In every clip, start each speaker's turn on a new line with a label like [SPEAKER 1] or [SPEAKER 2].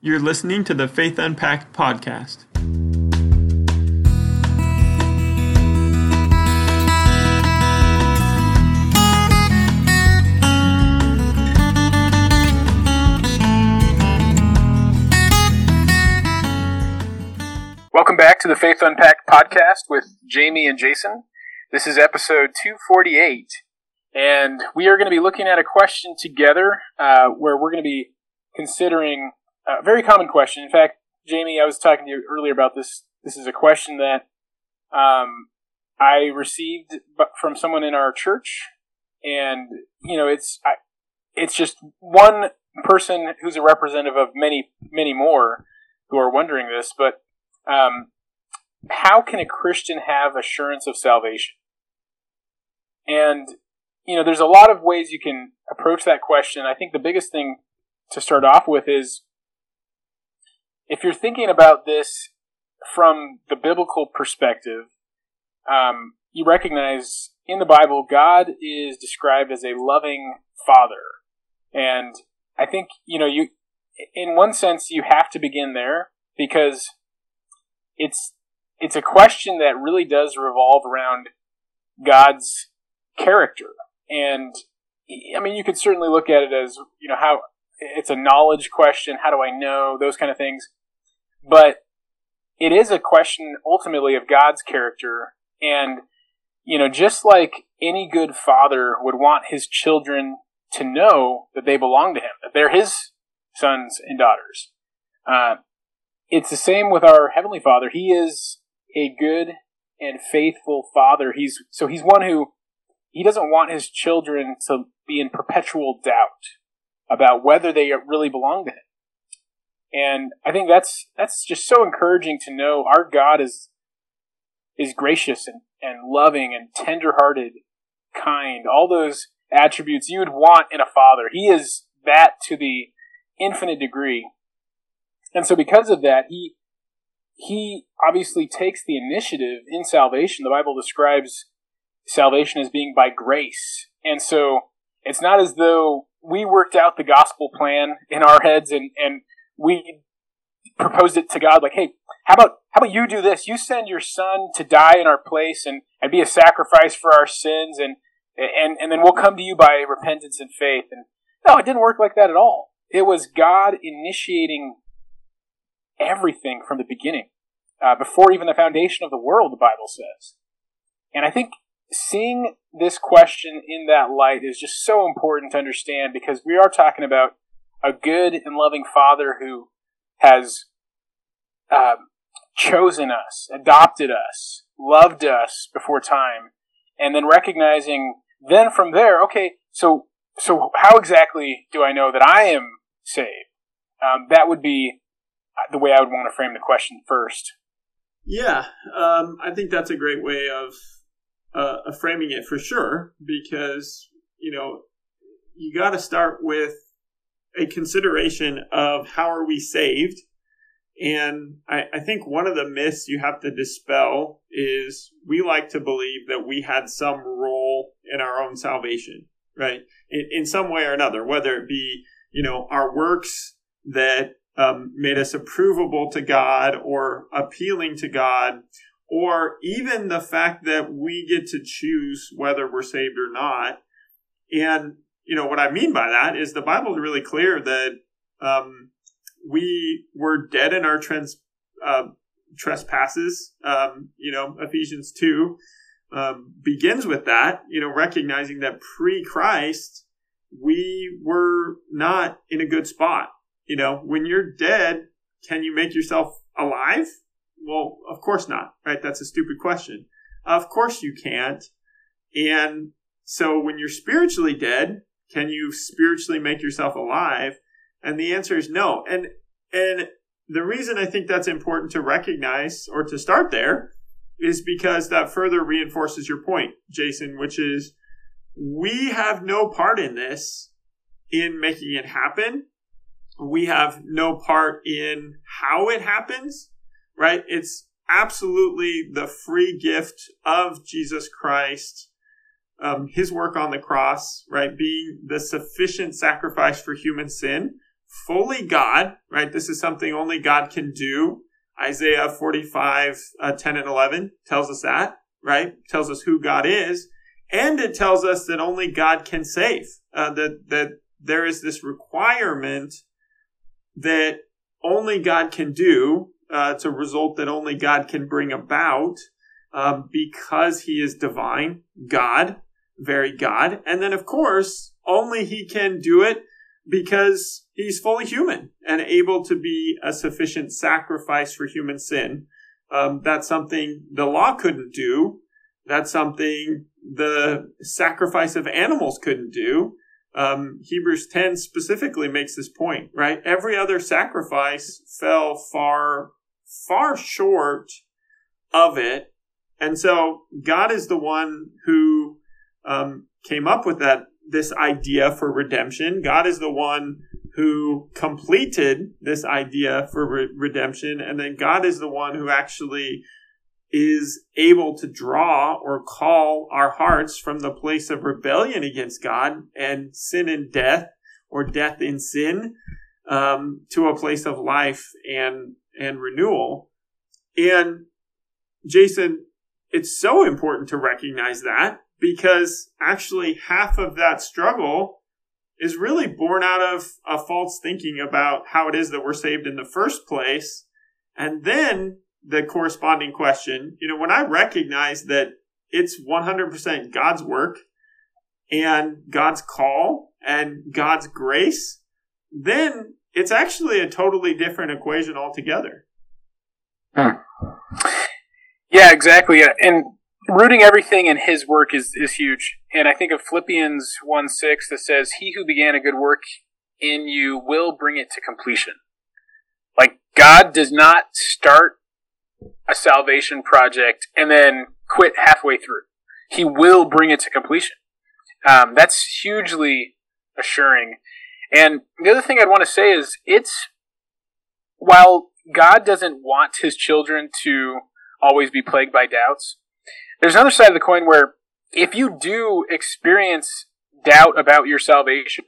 [SPEAKER 1] You're listening to the Faith Unpacked podcast.
[SPEAKER 2] Welcome back to the Faith Unpacked podcast with Jamie and Jason. This is episode 248, and we are going to be looking at a question together where we're going to be considering a very common question. In fact, Jamie, I was talking to you earlier about this. This is a question that I received from someone in our church, and it's just one person who's a representative of many, many more who are wondering this. But how can a Christian have assurance of salvation? And there's a lot of ways you can approach that question. I think the biggest thing to start off with is, if you're thinking about this from the biblical perspective, you recognize in the Bible, God is described as a loving father. And I think, you, in one sense, you have to begin there, because it's a question that really does revolve around God's character. And, you could certainly look at it as, how it's a knowledge question. How do I know? Those kind of things. But it is a question ultimately of God's character. And, just like any good father would want his children to know that they belong to him, that they're his sons and daughters. It's the same with our Heavenly Father. He is a good and faithful Father. He's one who, he doesn't want his children to be in perpetual doubt about whether they really belong to him. And I think that's just so encouraging to know our God is gracious and loving and tender-hearted, kind, all those attributes you would want in a father. He is that to the infinite degree. And so because of that, he obviously takes the initiative in salvation. The Bible describes salvation as being by grace. And so it's not as though we worked out the gospel plan in our heads and we proposed it to God like, hey, how about you do this? You send your son to die in our place and be a sacrifice for our sins, and then we'll come to you by repentance and faith. And no, it didn't work like that at all. It was God initiating everything from the beginning, before even the foundation of the world, the Bible says. And I think seeing this question in that light is just so important to understand, because we are talking about a good and loving Father who has chosen us, adopted us, loved us before time, and then recognizing then from there, okay, so how exactly do I know that I am saved? That would be the way I would want to frame the question first.
[SPEAKER 1] Yeah, I think that's a great way of framing it for sure, because, you got to start with a consideration of how are we saved. And I think one of the myths you have to dispel is we like to believe that we had some role in our own salvation, right? In some way or another, whether it be, our works that made us approvable to God or appealing to God, or even the fact that we get to choose whether we're saved or not. And, what I mean by that is the Bible is really clear that we were dead in our trespasses. Ephesians 2 begins with that, recognizing that pre-Christ, we were not in a good spot. When you're dead, can you make yourself alive? Well, of course not, right? That's a stupid question. Of course you can't. And so when you're spiritually dead, can you spiritually make yourself alive? And the answer is no. And the reason I think that's important to recognize or to start there is because that further reinforces your point, Jason, which is we have no part in this in making it happen. We have no part in how it happens, right? It's absolutely the free gift of Jesus Christ, his work on the cross, right? Being the sufficient sacrifice for human sin fully God, right? This is something only God can do. Isaiah 45, 10 and 11 tells us that, right? Tells us who God is. And it tells us that only God can save. That there is this requirement that only God can do. It's a result that only God can bring about because he is divine, God, very God. And then, of course, only he can do it because he's fully human and able to be a sufficient sacrifice for human sin. That's something the law couldn't do. That's something the sacrifice of animals couldn't do. Hebrews 10 specifically makes this point, right? Every other sacrifice fell far short of it. And so God is the one who came up with this idea for redemption. God is the one who completed this idea for redemption. And then God is the one who actually is able to draw or call our hearts from the place of rebellion against God and sin and death, or death in sin, to a place of life and renewal. And Jason, it's so important to recognize that, because actually half of that struggle is really born out of a false thinking about how it is that we're saved in the first place. And then the corresponding question, when I recognize that it's 100% God's work and God's call and God's grace, then it's actually a totally different equation altogether.
[SPEAKER 2] Yeah, exactly. And rooting everything in his work is huge. And I think of Philippians 1:6 that says, "He who began a good work in you will bring it to completion." Like, God does not start a salvation project and then quit halfway through. He will bring it to completion. That's hugely assuring. And the other thing I'd want to say is, while God doesn't want his children to always be plagued by doubts, there's another side of the coin where if you do experience doubt about your salvation,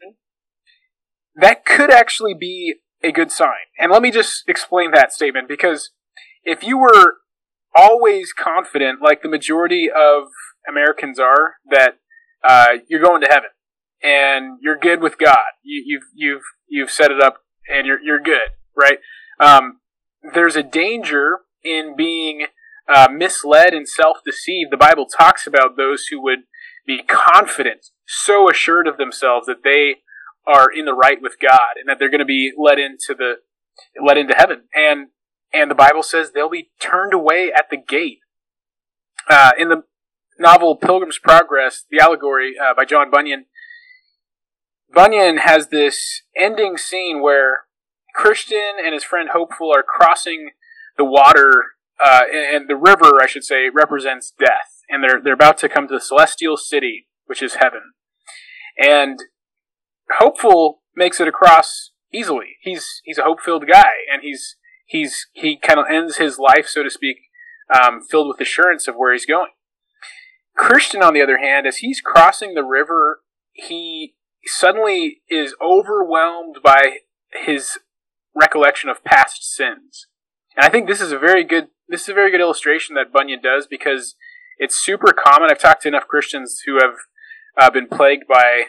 [SPEAKER 2] that could actually be a good sign. And let me just explain that statement, because if you were always confident, like the majority of Americans are, that you're going to heaven and you're good with God, you've set it up and you're good, right? There's a danger in being misled and self-deceived. The Bible talks about those who would be confident, so assured of themselves that they are in the right with God and that they're going to be led into heaven. And the Bible says they'll be turned away at the gate. In the novel Pilgrim's Progress, the allegory by John Bunyan, Bunyan has this ending scene where Christian and his friend Hopeful are crossing the water, and the river, I should say, represents death. And they're about to come to the celestial city, which is heaven. And Hopeful makes it across easily. He's a hope-filled guy, and he kind of ends his life, so to speak, filled with assurance of where he's going. Christian, on the other hand, as he's crossing the river, he suddenly is overwhelmed by his recollection of past sins. And I think this is a very good illustration that Bunyan does, because it's super common. I've talked to enough Christians who have been plagued by,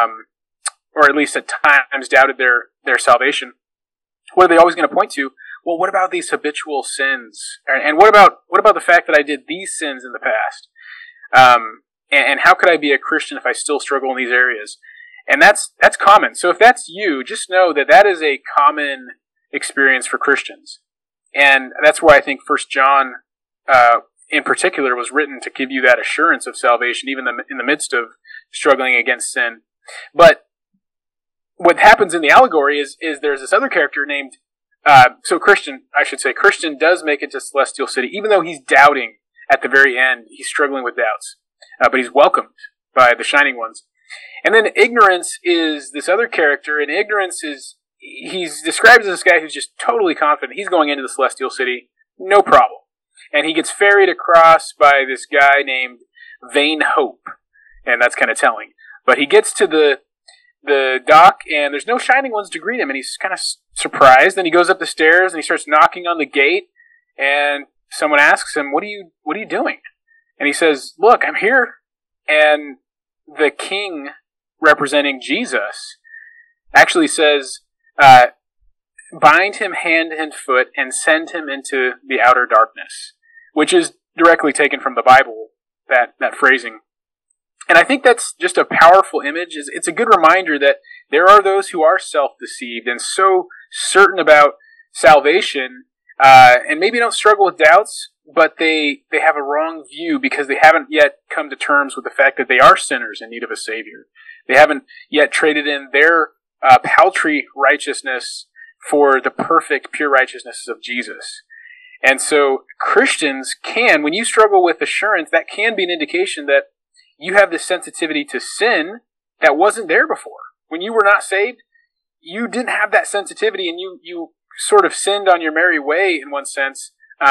[SPEAKER 2] or at least at times doubted their salvation. What are they always going to point to? Well, what about these habitual sins? And what about the fact that I did these sins in the past? And how could I be a Christian if I still struggle in these areas? And that's common. So if that's you, just know that is a common experience for Christians. And that's why I think 1 John, in particular, was written to give you that assurance of salvation, even in the midst of struggling against sin. But what happens in the allegory is there's this other character named, Christian does make it to Celestial City, even though he's doubting at the very end. He's struggling with doubts, but he's welcomed by the Shining Ones. And then Ignorance is this other character, and Ignorance he's described as this guy who's just totally confident. He's going into the Celestial City, no problem. And he gets ferried across by this guy named Vain Hope, and that's kind of telling. But he gets to the the dock, and there's no Shining Ones to greet him, and he's kind of surprised. Then he goes up the stairs and he starts knocking on the gate, and someone asks him, "What are you doing?" And he says, "Look, I'm here." And the king, representing Jesus, actually says, "Bind him hand and foot and send him into the outer darkness," which is directly taken from the Bible, that phrasing. And I think that's just a powerful image. It's a good reminder that there are those who are self-deceived and so certain about salvation, and maybe don't struggle with doubts, but they have a wrong view because they haven't yet come to terms with the fact that they are sinners in need of a Savior. They haven't yet traded in their paltry righteousness for the perfect, pure righteousness of Jesus. And so Christians can, when you struggle with assurance, that can be an indication that you have this sensitivity to sin that wasn't there before. When you were not saved, you didn't have that sensitivity, and you sort of sinned on your merry way in one sense,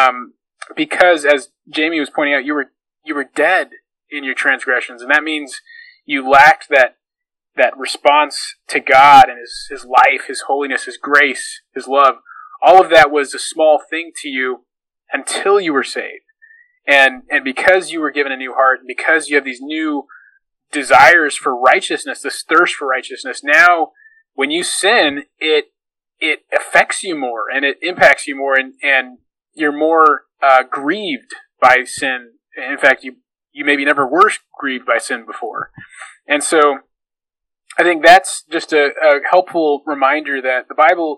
[SPEAKER 2] because, as Jamie was pointing out, you were dead in your transgressions, and that means you lacked that response to God and His life, His holiness, His grace, His love. All of that was a small thing to you until you were saved. And because you were given a new heart, and because you have these new desires for righteousness, this thirst for righteousness, now when you sin, it affects you more and it impacts you more, and you're more grieved by sin. In fact, you maybe never were grieved by sin before. And so I think that's just a helpful reminder that the Bible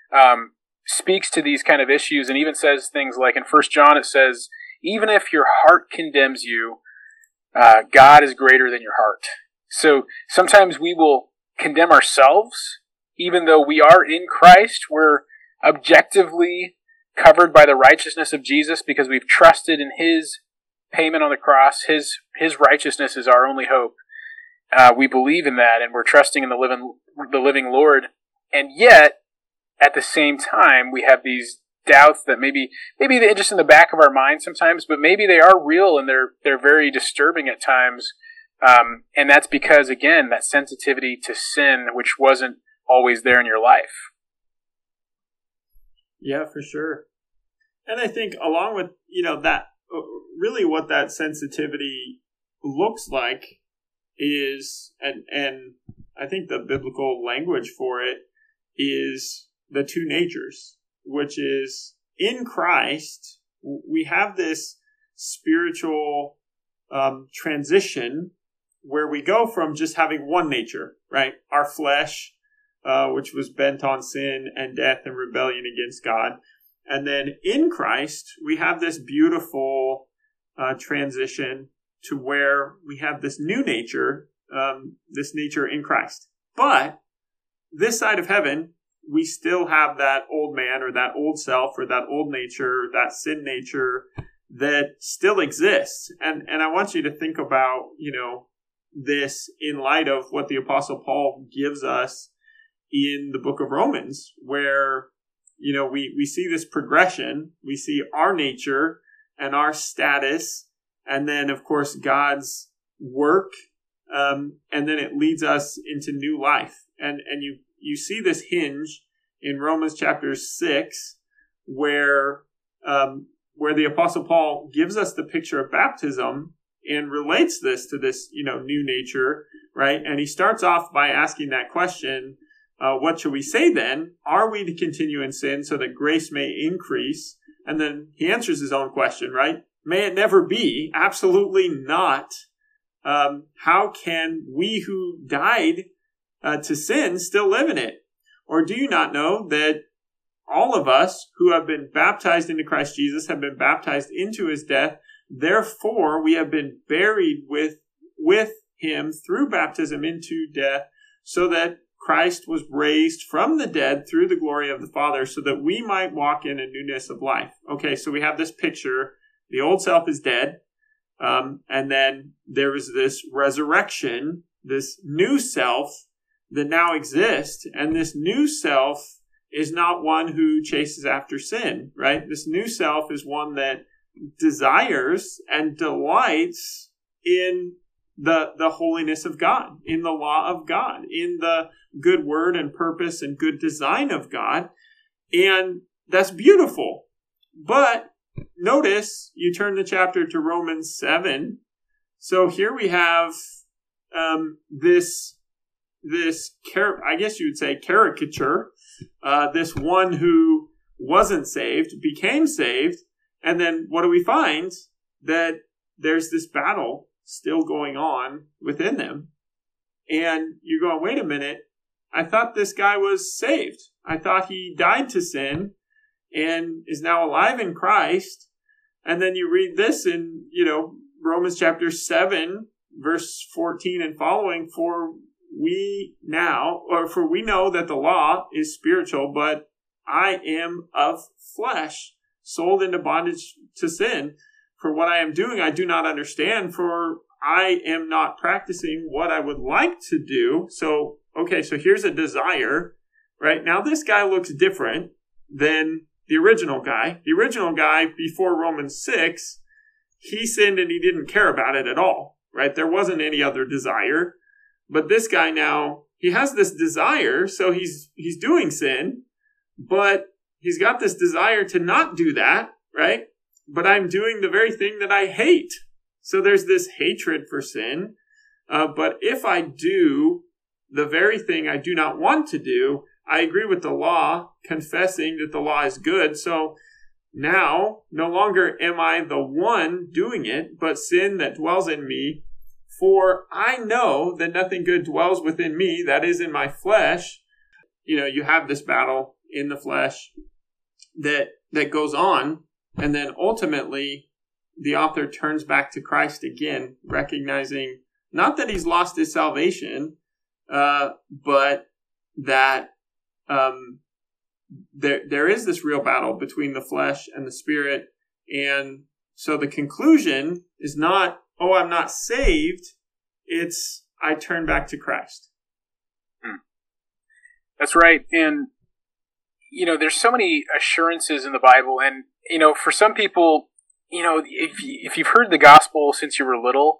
[SPEAKER 2] speaks to these kind of issues, and even says things like in 1 John it says, "Even if your heart condemns you, God is greater than your heart." So sometimes we will condemn ourselves, even though we are in Christ. We're objectively covered by the righteousness of Jesus because we've trusted in His payment on the cross. His righteousness is our only hope. We believe in that, and we're trusting in the living Lord. And yet, at the same time, we have these doubts that maybe they're just in the back of our mind sometimes, but maybe they are real and they're very disturbing at times. And that's because, again, that sensitivity to sin, which wasn't always there in your life.
[SPEAKER 1] Yeah, for sure. And I think along with, that really what that sensitivity looks like is, and I think the biblical language for it is the two natures, which is in Christ, we have this spiritual transition where we go from just having one nature, right? Our flesh, which was bent on sin and death and rebellion against God. And then in Christ, we have this beautiful transition to where we have this new nature, this nature in Christ. But this side of heaven, we still have that old man or that old self or that old nature, that sin nature that still exists. And I want you to think about, this in light of what the Apostle Paul gives us in the book of Romans, where, we see this progression. We see our nature and our status, and then, of course, God's work, and then it leads us into new life. And you see this hinge in Romans chapter 6, where the Apostle Paul gives us the picture of baptism and relates this to this, new nature, right? And he starts off by asking that question, what shall we say then? Are we to continue in sin so that grace may increase? And then he answers his own question, right? May it never be. Absolutely not. How can we who died to sin still live in it? Or do you not know that all of us who have been baptized into Christ Jesus have been baptized into His death? Therefore, we have been buried with Him through baptism into death, so that Christ was raised from the dead through the glory of the Father, so that we might walk in a newness of life. Okay, so we have this picture. The old self is dead. And then there is this resurrection, this new self that now exists. And this new self is not one who chases after sin, right? This new self is one that desires and delights in the holiness of God, in the law of God, in the good word and purpose and good design of God. And that's beautiful. But notice, you turn the chapter to Romans 7. So here we have this I guess you would say caricature, this one who wasn't saved, became saved, and then what do we find? That there's this battle still going on within them. And you're going, wait a minute, I thought this guy was saved. I thought he died to sin and is now alive in Christ. And then you read this in, Romans chapter 7, verse 14 and following, for we know that the law is spiritual, but I am of flesh, sold into bondage to sin. For what I am doing, I do not understand, for I am not practicing what I would like to do. So here's a desire, right? Now this guy looks different than the original guy. The original guy, before Romans 6, he sinned and he didn't care about it at all, right? There wasn't any other desire. But this guy now, he has this desire, so he's doing sin, but he's got this desire to not do that, right? But I'm doing the very thing that I hate. So there's this hatred for sin. But if I do the very thing I do not want to do, I agree with the law, confessing that the law is good. So now, no longer am I the one doing it, but sin that dwells in me. For I know that nothing good dwells within me, that is in my flesh. You have this battle in the flesh that goes on. And then ultimately, the author turns back to Christ again, recognizing not that he's lost his salvation, but that there is this real battle between the flesh and the spirit. And so the conclusion is not, oh, I'm not saved. It's, I turn back to Christ.
[SPEAKER 2] That's right. And, there's so many assurances in the Bible. And, for some people, if you've heard the gospel since you were little,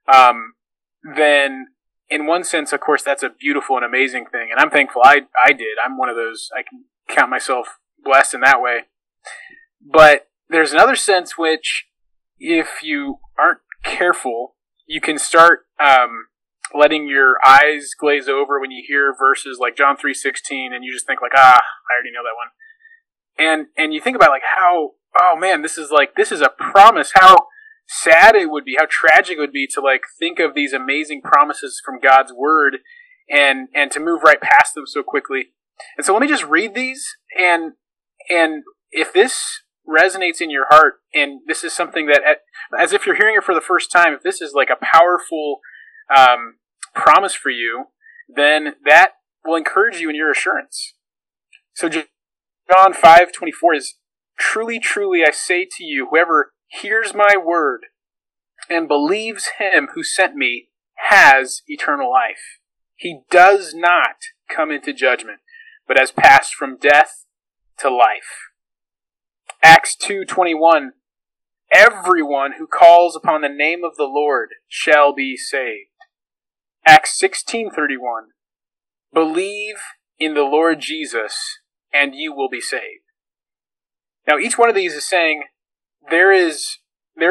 [SPEAKER 2] then in one sense, of course, that's a beautiful and amazing thing. And I'm thankful I did. I'm one of those, I can count myself blessed in that way. But there's another sense which, if you aren't careful, you can start letting your eyes glaze over when you hear verses like John 3:16, and you just think like, I already know that one. And you think about like how, oh man, this is a promise. How sad it would be, how tragic it would be to like think of these amazing promises from God's word and to move right past them so quickly. And so let me just read these, and if this resonates in your heart, and this is something that, as if you're hearing it for the first time, if this is like a powerful promise for you, then that will encourage you in your assurance. So John 5:24 is, truly, truly, I say to you, whoever hears my word and believes him who sent me has eternal life. He does not come into judgment, but has passed from death to life. Acts 2:21, everyone who calls upon the name of the Lord shall be saved. Acts 16:31, believe in the Lord Jesus and you will be saved. Now each one of these is saying there is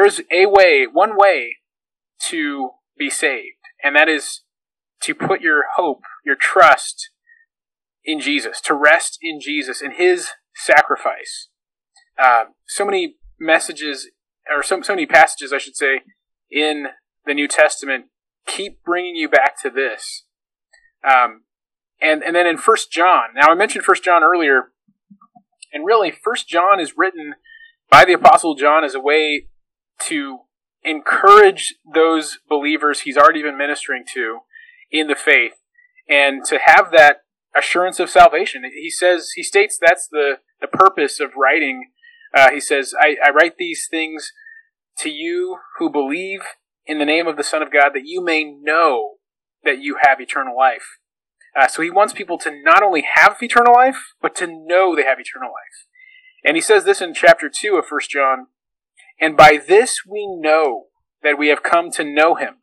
[SPEAKER 2] one way to be saved, and that is to put your hope, your trust in Jesus, to rest in Jesus and his sacrifice. So many messages, or so many passages, I should say, in the New Testament keep bringing you back to this. And then in 1 John, now I mentioned 1 John earlier, and really 1 John is written by the Apostle John as a way to encourage those believers he's already been ministering to in the faith, and to have that assurance of salvation. He states that's the purpose of writing. He says, I write these things to you who believe in the name of the Son of God, that you may know that you have eternal life. So he wants people to not only have eternal life, but to know they have eternal life. And he says this in chapter 2 of 1 John, and by this we know that we have come to know him,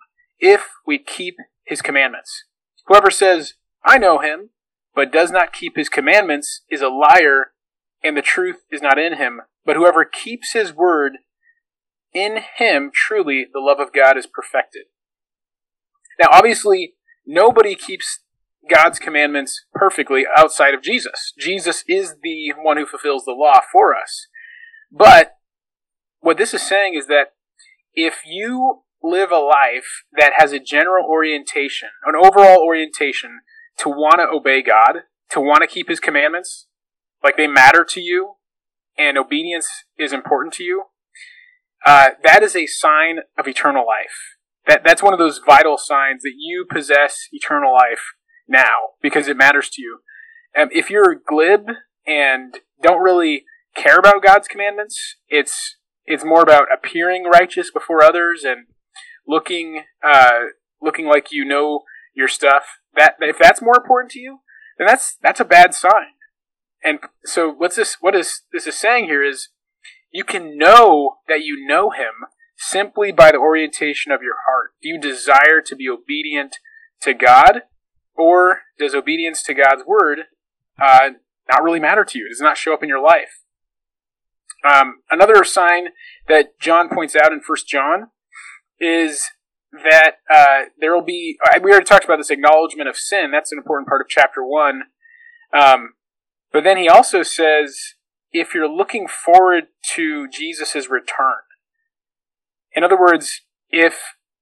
[SPEAKER 2] if we keep his commandments. Whoever says, I know him, but does not keep his commandments is a liar, and the truth is not in him. But whoever keeps his word, in him truly the love of God is perfected. Now, obviously, nobody keeps God's commandments perfectly outside of Jesus. Jesus is the one who fulfills the law for us. But what this is saying is that if you live a life that has a general orientation, an overall orientation to want to obey God, to want to keep his commandments, like they matter to you, and obedience is important to you, that is a sign of eternal life. That's one of those vital signs that you possess eternal life now, because it matters to you. If you're glib and don't really care about God's commandments, it's more about appearing righteous before others and looking like you know your stuff. That if that's more important to you, then that's a bad sign. And so what this is saying here is you can know that you know him simply by the orientation of your heart. Do you desire to be obedient to God, or does obedience to God's word not really matter to you? Does it not show up in your life? Another sign that John points out in 1 John is that there will be, we already talked about this acknowledgement of sin. That's an important part of chapter 1. But then he also says, if you're looking forward to Jesus' return. In other words, if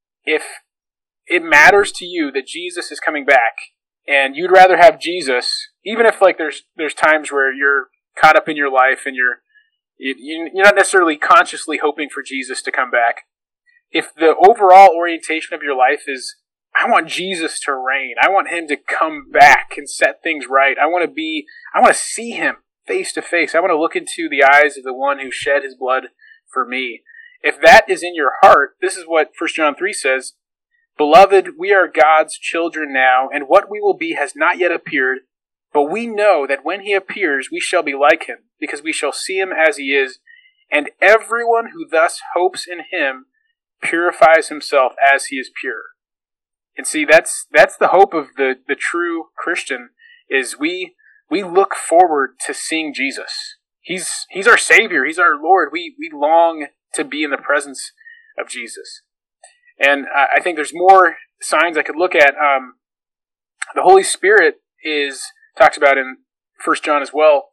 [SPEAKER 2] it matters to you that Jesus is coming back, and you'd rather have Jesus, even if like there's times where you're caught up in your life and you're not necessarily consciously hoping for Jesus to come back. If the overall orientation of your life is, I want Jesus to reign, I want him to come back and set things right, I want to see him face to face, I want to look into the eyes of the one who shed his blood for me. If that is in your heart, this is what 1 John 3 says, Beloved, we are God's children now, and what we will be has not yet appeared, but we know that when he appears, we shall be like him, because we shall see him as he is, and everyone who thus hopes in him purifies himself as he is pure. And see, that's the hope of the true Christian, is we look forward to seeing Jesus. He's our Savior, he's our Lord. We long to be in the presence of Jesus. And I think there's more signs I could look at. The Holy Spirit is talked about in 1 John as well.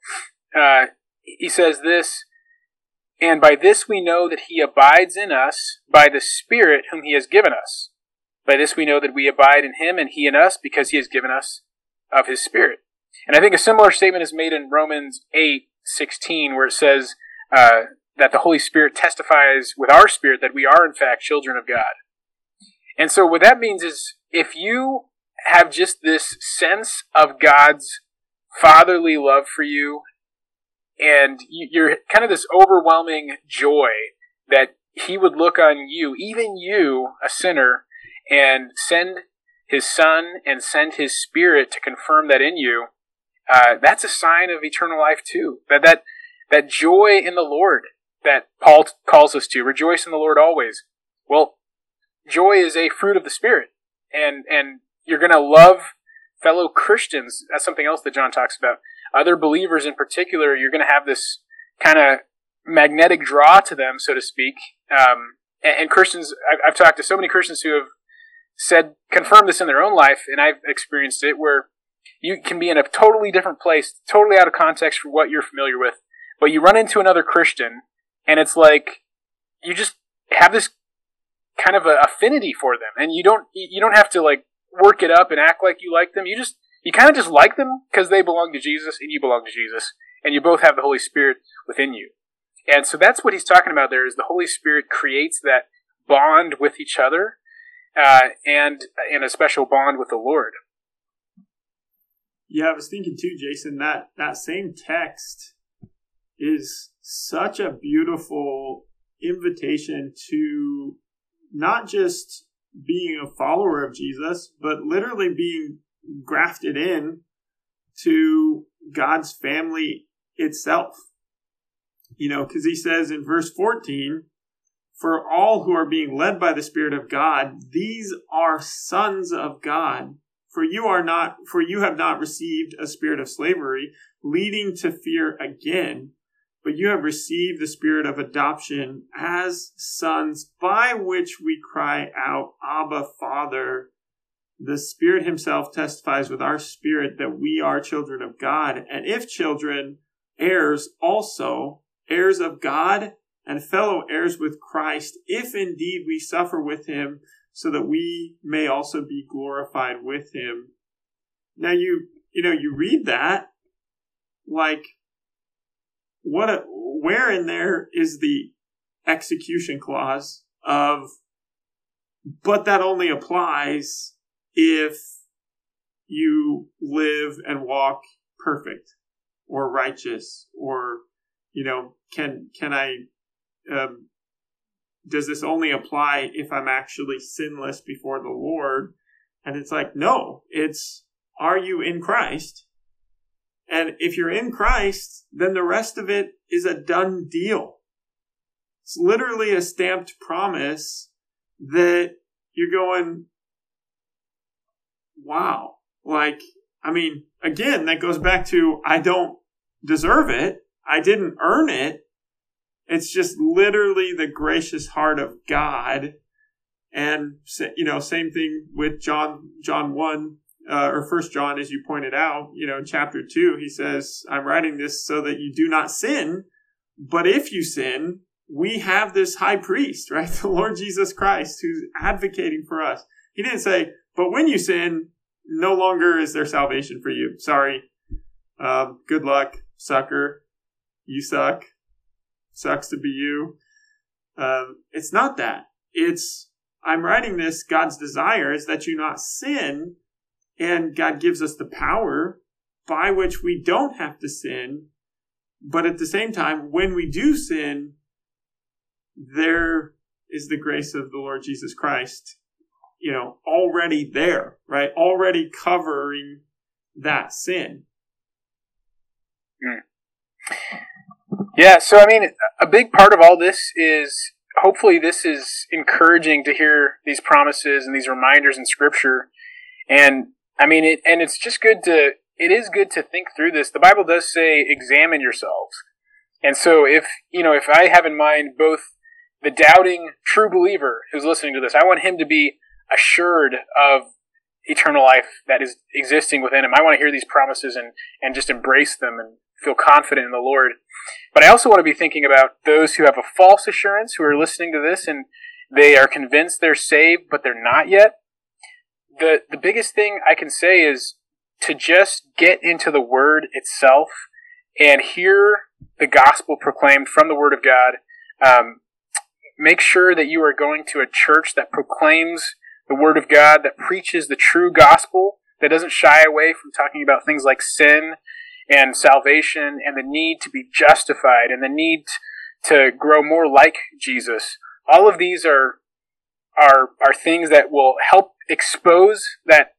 [SPEAKER 2] He says this, and by this we know that he abides in us by the Spirit whom he has given us. By this we know that we abide in him and he in us, because he has given us of his Spirit. And I think a similar statement is made in Romans 8:16, where it says that the Holy Spirit testifies with our spirit that we are in fact children of God. And so what that means is, if you have just this sense of God's fatherly love for you, and you're kind of this overwhelming joy that he would look on you, even you, a sinner, and send his Son and send his Spirit to confirm that in you, that's a sign of eternal life too. That joy in the Lord that Paul calls us to, rejoice in the Lord always. Well, joy is a fruit of the Spirit, and you're going to love fellow Christians. That's something else that John talks about. Other believers in particular, you're going to have this kind of magnetic draw to them, so to speak. And Christians, I've talked to so many Christians who have confirmed this in their own life, and I've experienced it, where you can be in a totally different place, totally out of context for what you're familiar with, but you run into another Christian, and it's like you just have this kind of a affinity for them, and you don't have to like work it up and act like you like them. You kind of just like them because they belong to Jesus and you belong to Jesus, and you both have the Holy Spirit within you. And so that's what he's talking about there, is the Holy Spirit creates that bond with each other, and a special bond with the Lord.
[SPEAKER 1] Yeah, I was thinking too, Jason, that same text is such a beautiful invitation to not just being a follower of Jesus, but literally being grafted in to God's family itself. You know, because he says in verse 14, For all who are being led by the Spirit of God, these are sons of God. For you have not received a spirit of slavery, leading to fear again, but you have received the spirit of adoption as sons, by which we cry out, Abba, Father. The Spirit himself testifies with our spirit that we are children of God, and if children, heirs also, heirs of God, and fellow heirs with Christ, if indeed we suffer with him, so that we may also be glorified with him. Now you read that, like, where in there is the execution clause of, but that only applies if you live and walk perfect or righteous, or, can I, does this only apply if I'm actually sinless before the Lord? And it's like, no, it's, are you in Christ? And if you're in Christ, then the rest of it is a done deal. It's literally a stamped promise that you're going, wow. Like, I mean, again, that goes back to, I don't deserve it. I didn't earn it. It's just literally the gracious heart of God. And, same thing with John 1, or 1 John, as you pointed out, in chapter 2, he says, I'm writing this so that you do not sin. But if you sin, we have this high priest, right? The Lord Jesus Christ, who's advocating for us. He didn't say, but when you sin, no longer is there salvation for you. Sorry. Good luck, sucker. You suck. Sucks to be you. It's not that. It's, I'm writing this, God's desire is that you not sin, and God gives us the power by which we don't have to sin. But at the same time, when we do sin, there is the grace of the Lord Jesus Christ, already there, right? Already covering that sin.
[SPEAKER 2] Yeah, so I mean, a big part of all this is, hopefully this is encouraging to hear these promises and these reminders in Scripture. And I mean, it's just good it is good to think through this. The Bible does say, examine yourselves. And so if I have in mind both the doubting true believer who's listening to this, I want him to be assured of eternal life that is existing within him. I want to hear these promises and just embrace them and feel confident in the Lord. But I also want to be thinking about those who have a false assurance, who are listening to this and they are convinced they're saved, but they're not yet. The biggest thing I can say is to just get into the Word itself and hear the gospel proclaimed from the Word of God. Make sure that you are going to a church that proclaims the Word of God, that preaches the true gospel, that doesn't shy away from talking about things like sin and salvation and the need to be justified and the need to grow more like Jesus. All of these are things that will help expose that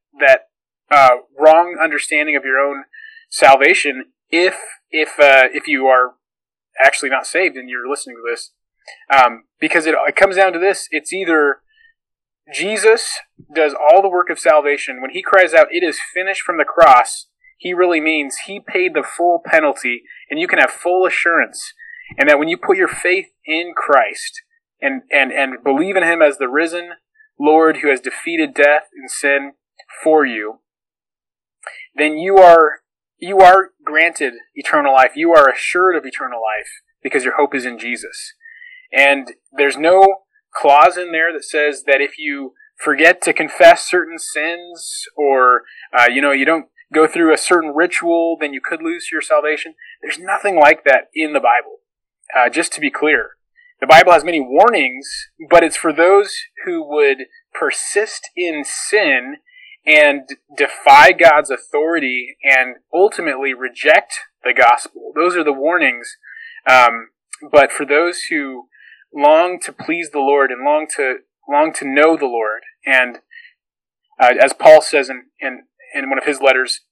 [SPEAKER 2] wrong understanding of your own salvation if you are actually not saved and you're listening to this. Because it comes down to this. It's either Jesus does all the work of salvation. When he cries out, "It is finished" from the cross, he really means he paid the full penalty, and you can have full assurance. And that when you put your faith in Christ and believe in him as the risen Lord who has defeated death and sin for you, then you are granted eternal life. You are assured of eternal life because your hope is in Jesus. And there's no clause in there that says that if you forget to confess certain sins or you don't go through a certain ritual, then you could lose your salvation. There's nothing like that in the Bible. Just to be clear, the Bible has many warnings, but it's for those who would persist in sin and defy God's authority and ultimately reject the gospel. Those are the warnings. But for those who long to please the Lord and long to know the Lord, and as Paul says in one of his letters,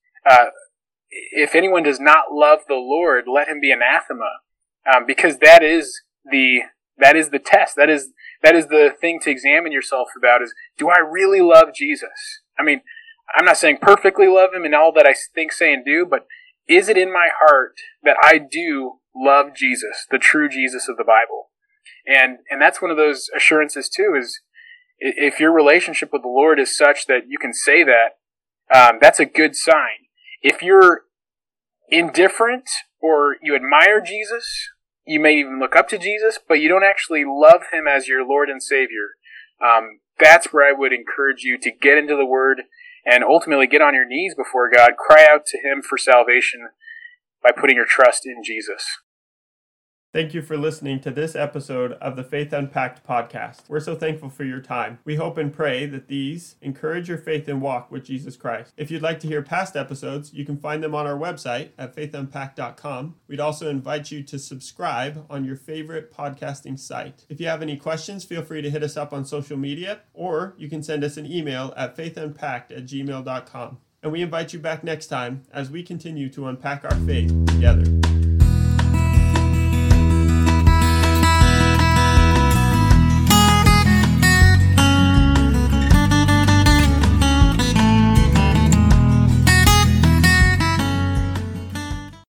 [SPEAKER 2] if anyone does not love the Lord, let him be anathema, because that is the test. That is that is the thing to examine yourself about is, do I really love Jesus? I mean, I'm not saying perfectly love him in all that I think, say, and do, but is it in my heart that I do love Jesus, the true Jesus of the Bible? And that's one of those assurances too, is if your relationship with the Lord is such that you can say that, that's a good sign. If you're indifferent or you admire Jesus, you may even look up to Jesus, but you don't actually love him as your Lord and Savior, that's where I would encourage you to get into the Word and ultimately get on your knees before God, cry out to him for salvation by putting your trust in Jesus.
[SPEAKER 1] Thank you for listening to this episode of the Faith Unpacked podcast. We're so thankful for your time. We hope and pray that these encourage your faith and walk with Jesus Christ. If you'd like to hear past episodes, you can find them on our website at faithunpacked.com. We'd also invite you to subscribe on your favorite podcasting site. If you have any questions, feel free to hit us up on social media, or you can send us an email at faithunpacked@gmail.com. And we invite you back next time as we continue to unpack our faith together.